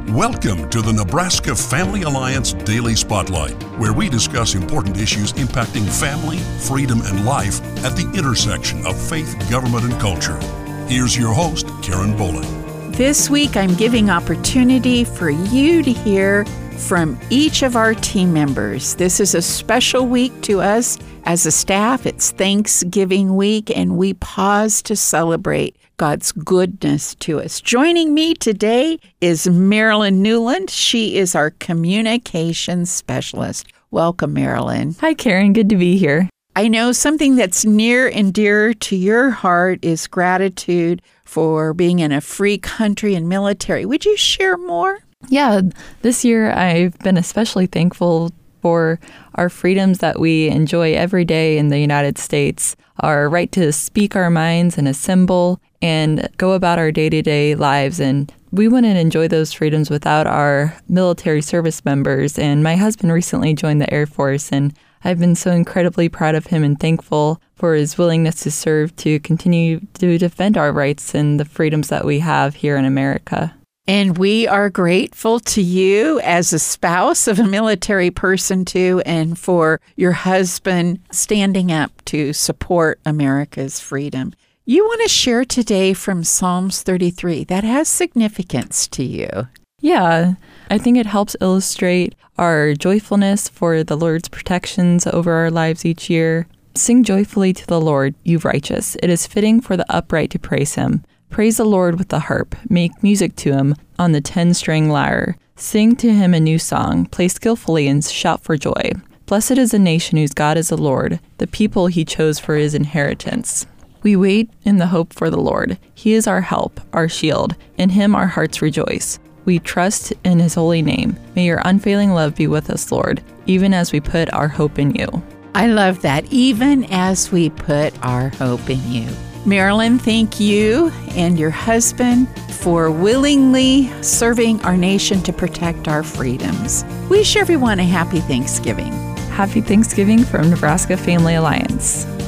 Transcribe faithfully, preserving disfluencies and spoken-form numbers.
Welcome to the Nebraska Family Alliance Daily Spotlight, where we discuss important issues impacting family, freedom, and life at the intersection of faith, government, and culture. Here's your host, Karen Bowling. This week, I'm giving opportunity for you to hear from each of our team members. This is a special week to us as a staff. It's Thanksgiving week, and we pause to celebrate God's goodness to us. Joining me today is Marilyn Newland. She is our communications specialist. Welcome, Marilyn. Hi, Karen. Good to be here. I know something that's near and dear to your heart is gratitude for being in a free country and military. Would you share more? Yeah, this year I've been especially thankful for our freedoms that we enjoy every day in the United States, our right to speak our minds and assemble and go about our day-to-day lives. And we wouldn't enjoy those freedoms without our military service members. And my husband recently joined the Air Force, and I've been so incredibly proud of him and thankful for his willingness to serve to continue to defend our rights and the freedoms that we have here in America. And we are grateful to you as a spouse of a military person, too, and for your husband standing up to support America's freedom. You want to share today from Psalms thirty-three. That has significance to you. Yeah, I think it helps illustrate our joyfulness for the Lord's protections over our lives each year. Sing joyfully to the Lord, you righteous. It is fitting for the upright to praise him. Praise the Lord with the harp. Make music to him on the ten-string lyre. Sing to him a new song. Play skillfully and shout for joy. Blessed is the nation whose God is the Lord, the people he chose for his inheritance. We wait in the hope for the Lord. He is our help, our shield. In him our hearts rejoice. We trust in his holy name. May your unfailing love be with us, Lord, even as we put our hope in you. I love that, even as we put our hope in you. Marilyn, thank you and your husband for willingly serving our nation to protect our freedoms. Wish everyone a happy Thanksgiving. Happy Thanksgiving from Nebraska Family Alliance.